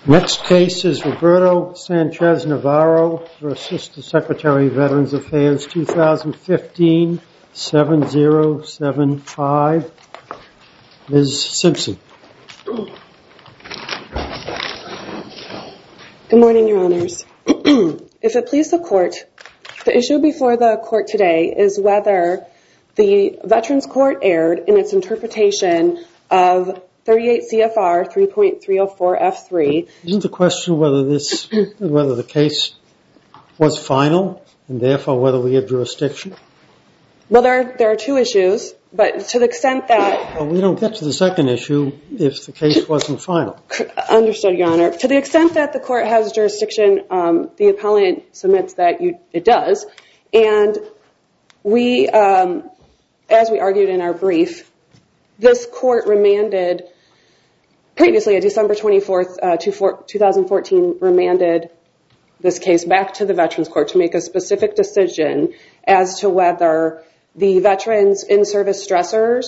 Next case is Roberto Sanchez-Navarro versus the Secretary of Veterans Affairs, 2015-7075. Ms. Simpson. Good morning, Your Honors. If it please the Court, the issue before the Court today is whether the Veterans Court erred in its interpretation of 38 CFR 3.304 F3. Isn't the question whether the case was final and therefore whether we have jurisdiction? Well, there are two issues, but to the extent that... Well, we don't get to the second issue if the case wasn't final. Understood, Your Honor. To the extent that the Court has jurisdiction, the appellant submits that it does. And we, as we argued in our brief, this Court remanded, previously, December 24th, 2014, remanded this case back to the Veterans Court to make a specific decision as to whether the veterans' in-service stressors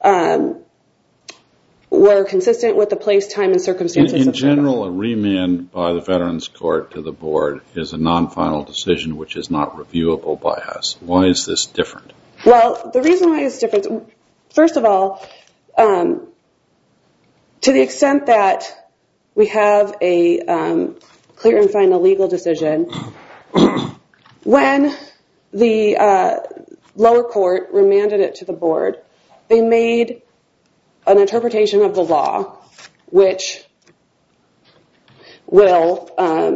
were consistent with the place, time, and circumstances. In general, a remand by the Veterans Court to the Board is a non-final decision which is not reviewable by us. Why is this different? Well, the reason why it's different, first of all, to the extent that we have a clear and final legal decision, when the lower court remanded it to the Board, they made an interpretation of the law which will,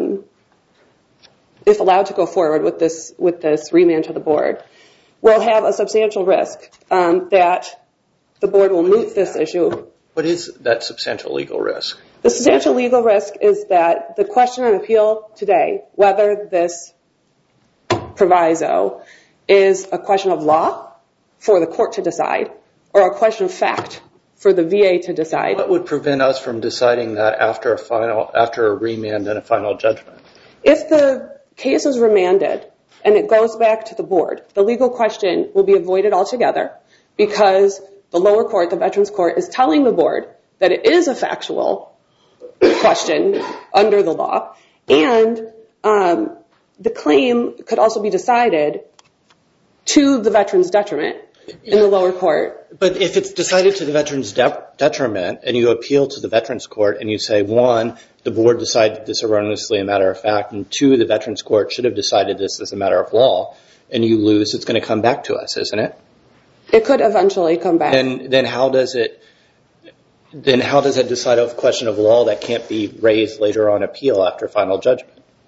if allowed to go forward with this remand to the Board, will have a substantial risk that the Board will moot this issue. What is that substantial legal risk? The substantial legal risk is that the question on appeal today, whether this proviso is a question of law for the court to decide or a question of fact for the VA to decide. What would prevent us from deciding that after a remand and a final judgment? If the case is remanded and it goes back to the Board, the legal question will be avoided altogether because the lower court, the Veterans Court, is telling the Board that it is a factual question under the law, and the claim could also be decided to the veteran's detriment in the lower court. But if it's decided to the veteran's detriment and you appeal to the Veterans Court and you say, one, the Board decided this erroneously a matter of fact, and two, the Veterans Court should have decided this as a matter of law, and you lose, it's going to come back to us, isn't it? It could eventually come back. Then how does it decide a question of law that can't be raised later on appeal after final judgment?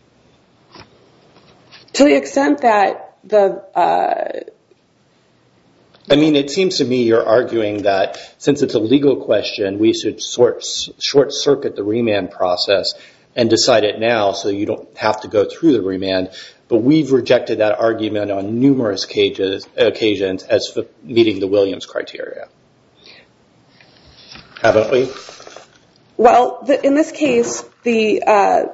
To the extent that it seems to me you're arguing that since it's a legal question, we should short-circuit the remand process and decide it now so you don't have to go through the remand. But we've rejected that argument on numerous occasions as meeting the Williams criteria. Haven't we? Well, in this case, the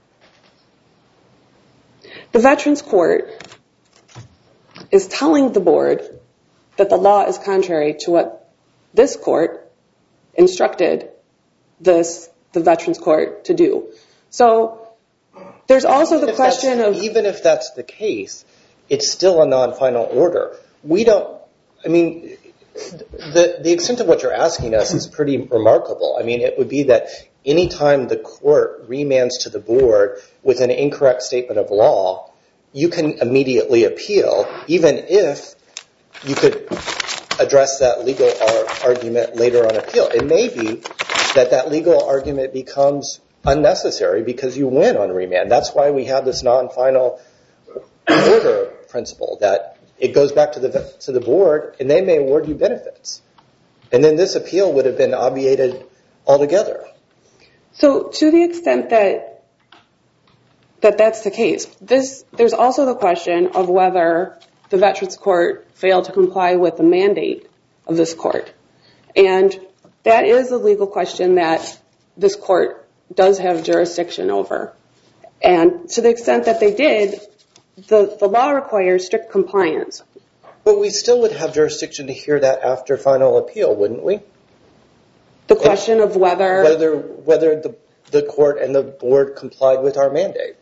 Veterans Court is telling the Board that the law is contrary to what this court instructed the Veterans Court to do. So there's also the question of... Even if that's the case, it's still a non-final order. The extent of what you're asking us is pretty remarkable. It would be that any time the court remands to the Board with an incorrect statement of law, you can immediately appeal, even if you could address that legal argument later on appeal. It may be that legal argument becomes unnecessary because you win on remand. That's why we have this non-final order principle, that it goes back to the Board and they may award you benefits. And then this appeal would have been obviated altogether. So to the extent that that's the case, there's also the question of whether the Veterans Court failed to comply with the mandate of this court. And that is a legal question that this court does have jurisdiction over. And to the extent that they did, the law requires strict compliance. But we still would have jurisdiction to hear that after final appeal, wouldn't we? The question of whether the court and the board complied with our mandate.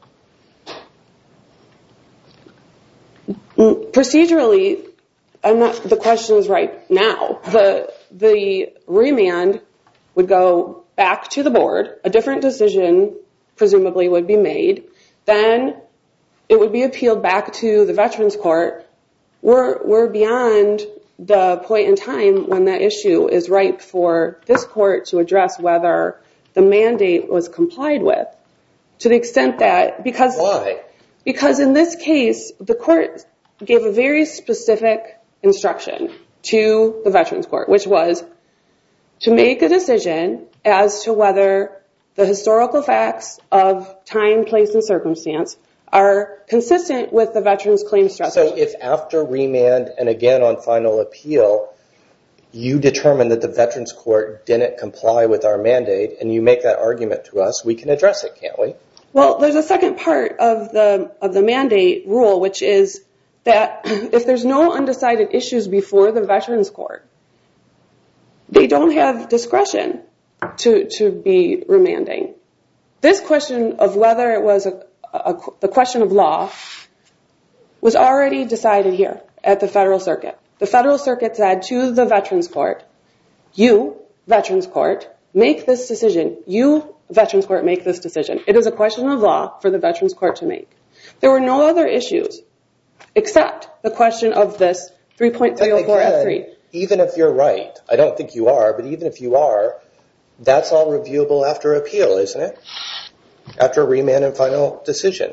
Procedurally, the question is right now. The remand would go back to the board. A different decision presumably would be made. Then it would be appealed back to the Veterans Court. We're beyond the point in time when that issue is ripe for this court to address whether the mandate was complied with. To the extent that, because... Why? Because in this case, the court gave a very specific instruction to the Veterans Court, which was to make a decision as to whether the historical facts of time, place, and circumstance are consistent with the veterans' claim structure. So if after remand and again on final appeal, you determine that the Veterans Court didn't comply with our mandate and you make that argument to us, we can address it, can't we? Well, there's a second part of the mandate rule, which is that if there's no undecided issues before the Veterans Court, they don't have discretion to be remanding. This question of whether it was the question of law was already decided here at the Federal Circuit. The Federal Circuit said to the Veterans Court, you, Veterans Court, make this decision. You, Veterans Court, make this decision. It is a question of law for the Veterans Court to make. There were no other issues except the question of this 3.304F3. Even if you're right, I don't think you are, but even if you are, that's all reviewable after appeal, isn't it? After remand and final decision.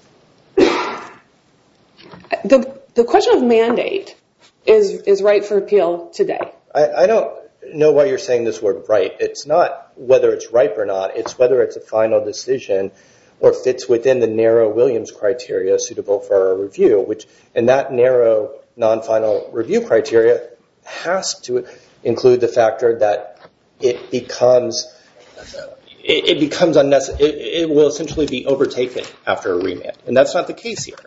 The question of mandate is right for appeal today. I don't know why you're saying this word right. It's not whether it's ripe or not. It's whether it's a final decision or fits within the narrow Williams criteria suitable for a review, and that narrow non-final review criteria has to include the factor that it becomes unnecessary. It will essentially be overtaken after a remand, and that's not the case here.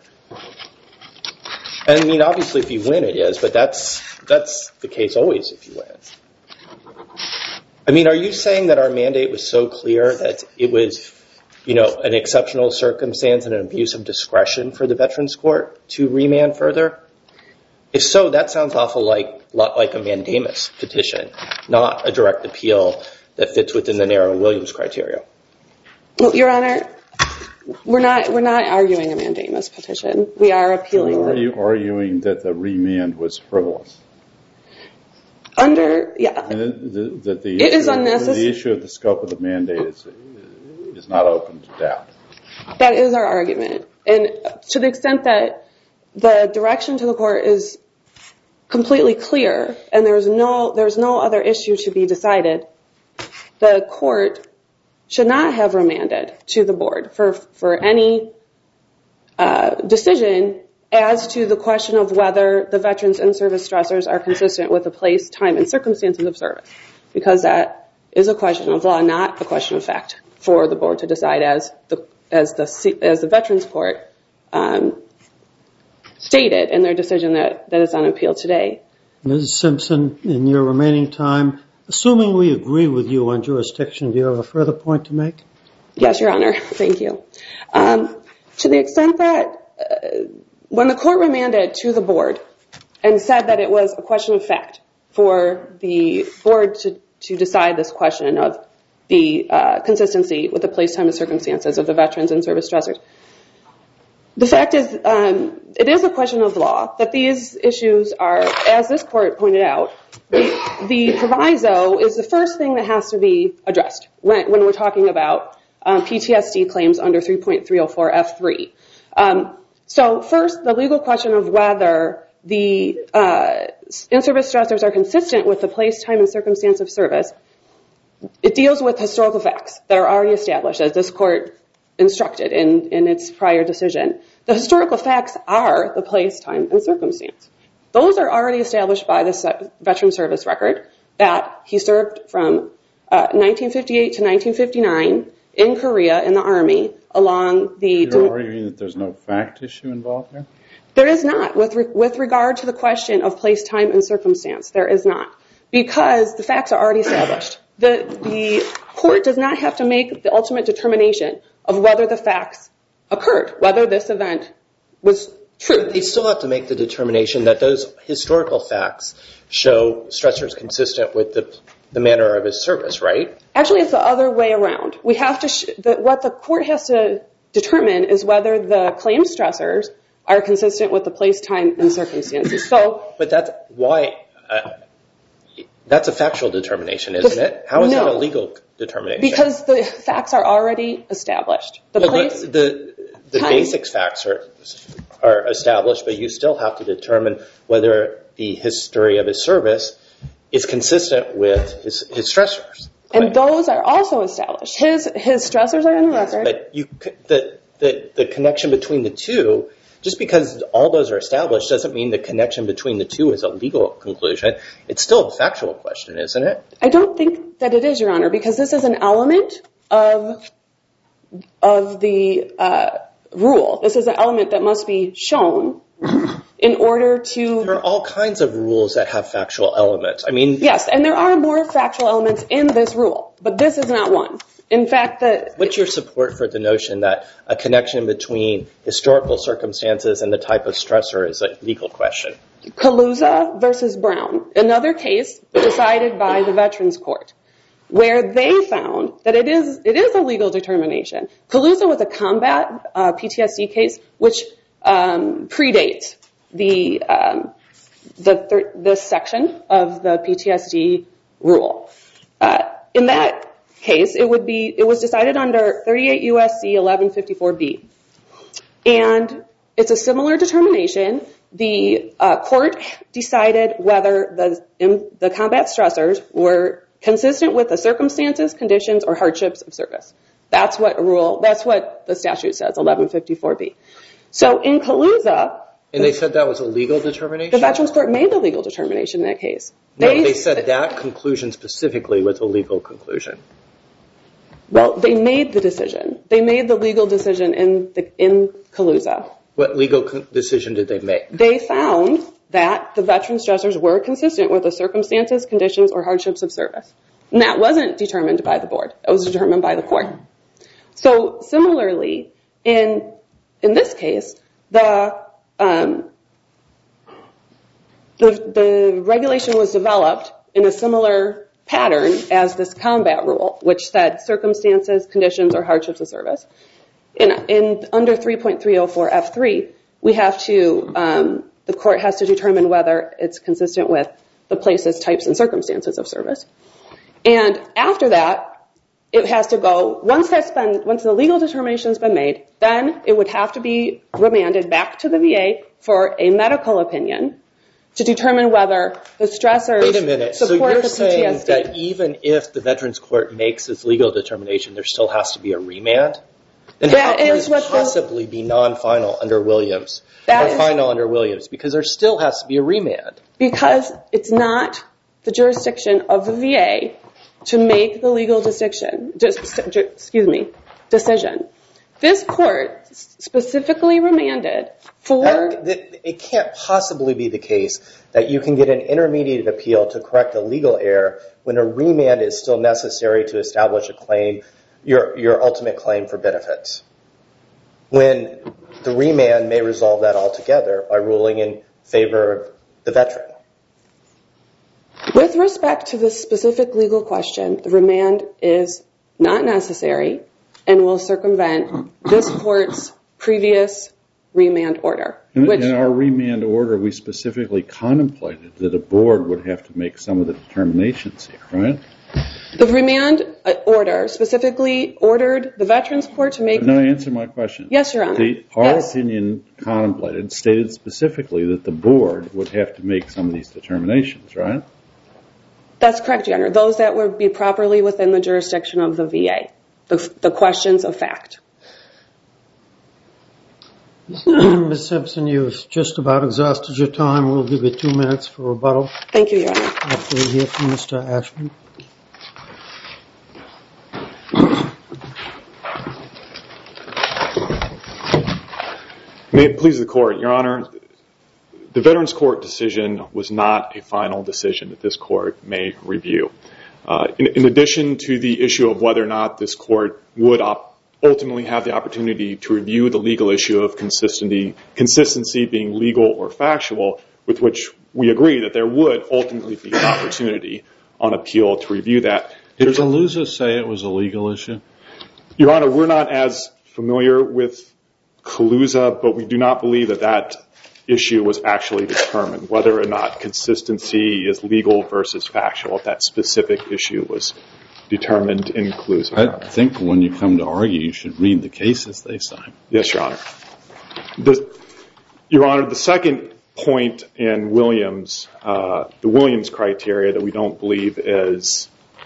I mean, obviously, if you win, it is, but that's the case always if you win. I mean, are you saying that our mandate was so clear that it was, an exceptional circumstance and an abuse of discretion for the Veterans Court to remand further? If so, that sounds awful like a mandamus petition, not a direct appeal that fits within the narrow Williams criteria. Well, Your Honor, we're not arguing a mandamus petition. We are appealing. Are you arguing that the remand was frivolous? Yeah. That it is unnecessary. The issue of the scope of the mandate is not open to doubt. That is our argument. And to the extent that the direction to the court is completely clear and there's no other issue to be decided, the court should not have remanded to the board for any decision as to the question of whether the veterans and service stressors are consistent with the place, time, and circumstances of service, because that is a question of law, not a question of fact, for the board to decide as the Veterans Court stated in their decision that is on appeal today. Ms. Simpson, in your remaining time, assuming we agree with you on jurisdiction, do you have a further point to make? Yes, Your Honor. Thank you. To the extent that when the court remanded to the board and said that it was a question of fact for the board to decide this question of the consistency with the place, time, and circumstances of the veterans and service stressors, the fact is it is a question of law that these issues are, as this court pointed out, the proviso is the first thing that has to be addressed when we're talking about PTSD claims under 3.304F3. So first, the legal question of whether the in-service stressors are consistent with the place, time, and circumstance of service, it deals with historical facts that are already established, as this court instructed in its prior decision. The historical facts are the place, time, and circumstance. Those are already established by the veteran service record that he served from 1958 to 1959 in Korea in the Army along the... You're arguing that there's no fact issue involved here? There is not. With regard to the question of place, time, and circumstance, there is not. Because the facts are already established. the court does not have to make the ultimate determination of whether the facts occurred, whether this event was true. They still have to make the determination that those historical facts show stressors consistent with the manner of his service, right? Actually, it's the other way around. We have to what the court has to determine is whether the claimed stressors are consistent with the place, time, and circumstances. But that's why that's a factual determination, isn't it? How is that a legal determination? Because the facts are already established. The basic facts are established, but you still have to determine whether the history of his service is consistent with his stressors. And those are also established. His stressors are in the record. But the connection between the two, just because all those are established doesn't mean the connection between the two is a legal conclusion. It's still a factual question, isn't it? I don't think that it is, Your Honor, because this is an element of the rule. This is an element that must be shown in order to... There are all kinds of rules that have factual elements. Yes, and there are more factual elements in this rule, but this is not one. In fact, what's your support for the notion that a connection between historical circumstances and the type of stressor is a legal question? Kaluza versus Brown, another case decided by the Veterans Court, where they found that it is a legal determination. Kaluza was a combat PTSD case, which predates this section of the PTSD rule. In that case, it was decided under 38 U.S.C. 1154B. And it's a similar determination. The court decided whether the combat stressors were consistent with the circumstances, conditions, or hardships of service. That's what the statute says, 1154B. So in Kaluza... And they said that was a legal determination? The Veterans Court made the legal determination in that case. No, they said that conclusion specifically was a legal conclusion. Well, they made the decision. They made the legal decision in Kaluza. What legal decision did they make? They found that the veteran stressors were consistent with the circumstances, conditions, or hardships of service. And that wasn't determined by the board. It was determined by the court. So similarly, in this case, the regulation was developed in a similar pattern as this combat rule, which said circumstances, conditions, or hardships of service. Under 3.304 F3, the court has to determine whether it's consistent with the places, types, and circumstances of service. And after that, it has to go, once the legal determination has been made, then it would have to be remanded back to the VA for a medical opinion to determine whether the stressors Wait a minute. So you're saying PTSD. that even if the Veterans Court makes its legal determination, there still has to be a remand? Then how can this possibly be non-final under Williams? Or final under Williams? Because there still has to be a remand. Because it's not the jurisdiction of the VA to make the legal decision. This court specifically remanded for... It can't possibly be the case that you can get an intermediate appeal to correct a legal error when a remand is still necessary to establish a claim, your ultimate claim for benefits. When the remand may resolve that altogether by ruling in favor of the veteran. With respect to this specific legal question, the remand is not necessary and will circumvent this court's previous remand order. In our remand order, we specifically contemplated that a board would have to make some of the determinations here, right? The remand order specifically ordered the Veterans Court to make... No, answer my question. Yes, Your Honor. Our opinion contemplated, stated specifically that the board would have to make some of these determinations, right? That's correct, Your Honor. Those that would be properly within the jurisdiction of the VA. The questions of fact. Ms. Simpson, you've just about exhausted your time. We'll give you 2 minutes for rebuttal. Thank you, Your Honor. After we hear from Mr. Ashman. May it please the Court, Your Honor, the Veterans Court decision was not a final decision that this Court may review. In addition to the issue of whether or not this court would ultimately have the opportunity to review the legal issue of consistency being legal or factual, with which we agree that there would ultimately be an opportunity on appeal to review that. Did Kaluza say it was a legal issue? Your Honor, we're not as familiar with Kaluza, but we do not believe that that issue was actually determined, whether or not consistency is legal versus factual. That specific issue was determined in Kaluza. I think when you come to argue, you should read the cases they cite. Yes, Your Honor. Your Honor, the second point in Williams, the Williams criteria that we don't believe is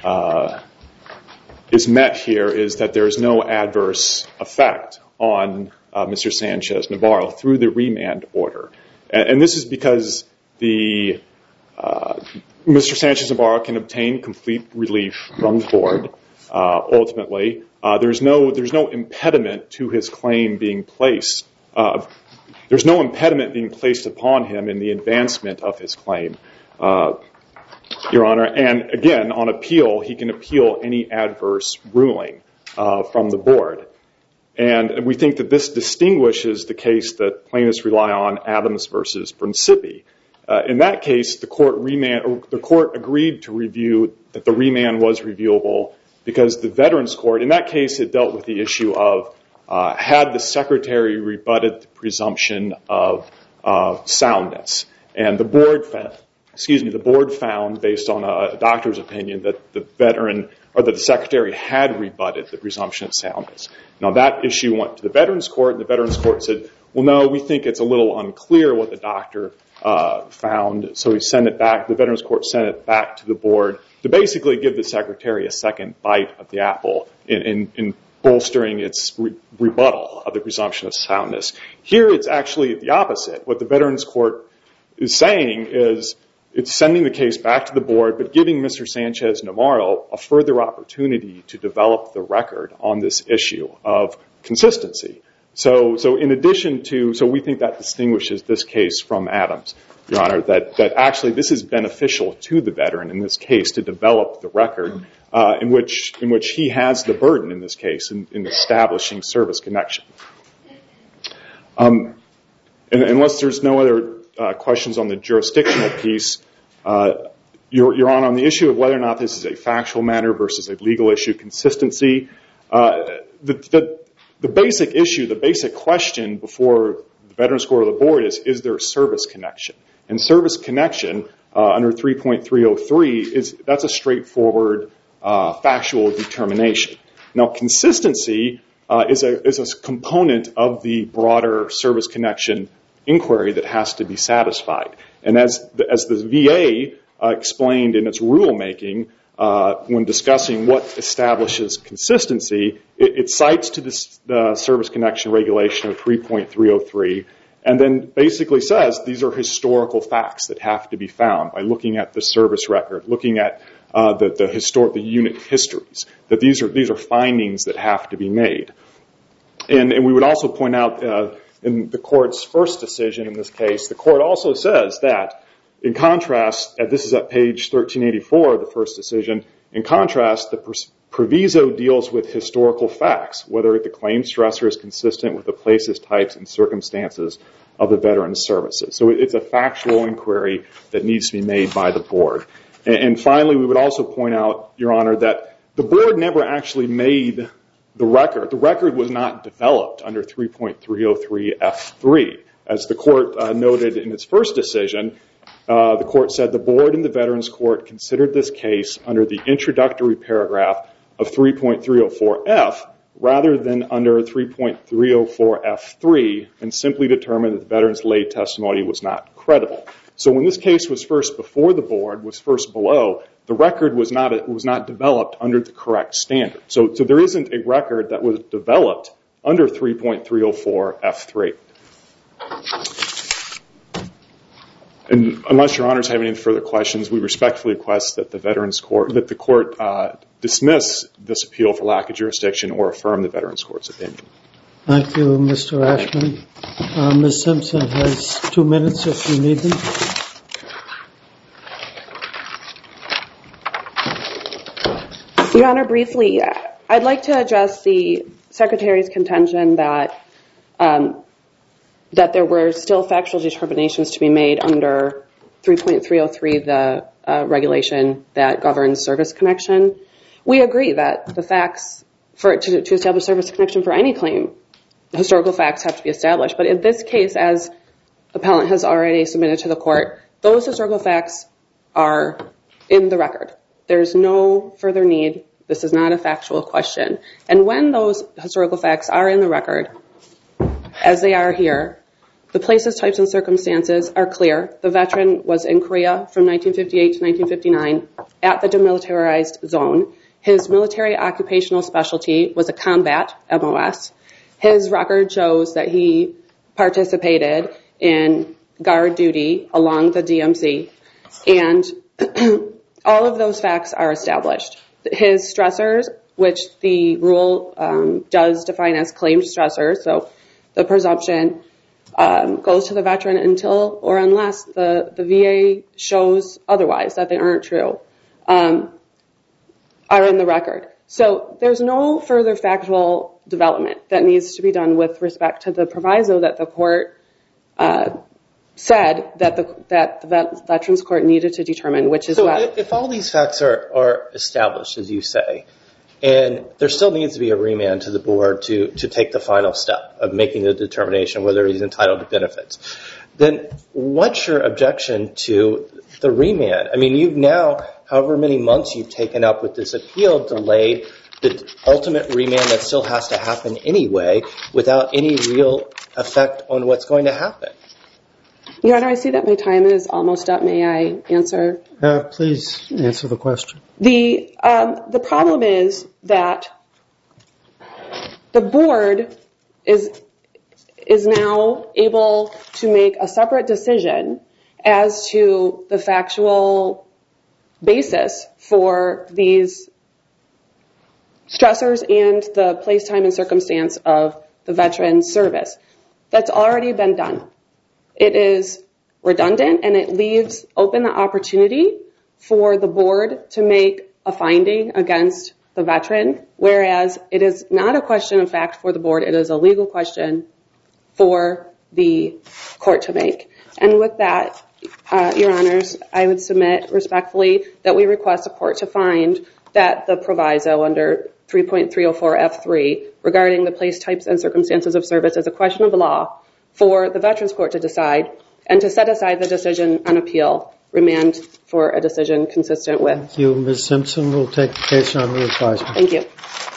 met here, is that there is no adverse effect on Mr. Sanchez-Navarro through the remand order. And this is because Mr. Sanchez-Navarro can obtain complete relief from the board. Ultimately, there's no impediment to his claim being placed. There's no impediment being placed upon him in the advancement of his claim, Your Honor. And again, on appeal, he can appeal any adverse ruling from the board. And we think that this distinguishes the case that plaintiffs rely on, Adams versus Principi. In that case, the court agreed to review that the remand was reviewable because the Veterans Court, in that case, it dealt with the issue of had the secretary rebutted the presumption of soundness. And the board found, based on a doctor's opinion, that the secretary had rebutted the presumption of soundness. Now, that issue went to the Veterans Court, and the Veterans Court said, well, no, we think it's a little unclear what the doctor found, so we sent it back. The Veterans Court sent it back to the board to basically give the secretary a second bite of the apple in bolstering its rebuttal of the presumption of soundness. Here, it's actually the opposite. What the Veterans Court is saying is it's sending the case back to the board, but giving Mr. Sanchez-Navarro a further opportunity to develop the record on this issue of consistency. So in addition to, so we think that distinguishes this case from Adams, Your Honor, that actually this is beneficial to the veteran in this case to develop the record in which he has the burden in this case in establishing service connection. And unless there's no other questions on the jurisdictional piece, Your Honor, on the issue of whether or not this is a factual matter versus a legal issue, consistency, the basic issue, the basic question before the Veterans Court or the board is there service connection? And service connection under 3.303, that's a straightforward factual determination. Now, consistency is a component of the broader service connection inquiry that has to be satisfied. And as the VA explained in its rulemaking when discussing what establishes consistency, it cites to the service connection regulation of 3.303 and then basically says these are historical facts that have to be found by looking at the service record, looking at the unit histories, that these are findings that have to be made. And we would also point out in the court's first decision in this case, the court also says that in contrast, and this is at page 1384 of the first decision, in contrast, the proviso deals with historical facts, whether the claim stressor is consistent with the places, types, and circumstances of the veteran's services. So it's a factual inquiry that needs to be made by the board. And finally, we would also point out, Your Honor, that the board never actually made the record. The record was not developed under 3.303F3. As the court noted in its first decision, the court said the board and the Veterans Court considered this case under the introductory paragraph of 3.304F rather than under 3.304F3 and simply determined that the veteran's lay testimony was not credible. So when this case was first before the board, was first below, the record was not developed under the correct standard. So there isn't a record that was developed under 3.304F3. And unless Your Honors have any further questions, we respectfully request that the court dismiss this appeal for lack of jurisdiction or affirm the Veterans Court's opinion. Thank you, Mr. Ashman. Ms. Simpson has 2 minutes if you need them. Your Honor, briefly, I'd like to address the Secretary's contention that there were still factual determinations to be made under 3.303, the regulation that governs service connection. We agree that the facts to establish service connection for any claim, historical facts have to be established. But in this case, as appellant has already submitted to the court, those historical facts are in the record. There's no further need. This is not a factual question. And when those historical facts are in the record, as they are here, the places, types, and circumstances are clear. The veteran was in Korea from 1958 to 1959 at the demilitarized zone. His military occupational specialty was a combat MOS. His record shows that he participated in guard duty along the DMZ. And all of those facts are established. His stressors, which the rule does define as claimed stressors, so the presumption goes to the veteran until or unless the VA shows otherwise, that they aren't true, are in the record. So there's no further factual development that needs to be done with respect to the proviso that the court said that the Veterans Court needed to determine, which is what... So if all these facts are established, as you say, and there still needs to be a remand to the board to take the final step of making the determination whether he's entitled to benefits, then what's your objection to the remand? I mean, you've now, however many months you've taken up with this appeal, delayed the ultimate remand that still has to happen anyway without any real effect on what's going to happen. Your Honor, I see that my time is almost up. May I answer? Please answer the question. The problem is that the board is now able to make a separate decision as to the factual basis for these stressors and the place, time, and circumstance of the veteran's service. That's already been done. It is redundant, and it leaves open the opportunity for the board to make a finding against the veteran, whereas it is not a question of fact for the board. It is a legal question for the court to make. And with that, Your Honors, I would submit respectfully that we request the court to find that the proviso under 3.304F3 regarding the place, types, and circumstances of service is a question of law for the Veterans Court to decide, and to set aside the decision on appeal, remand for a decision consistent with. Thank you. Ms. Simpson will take the case on the advisement. Thank you.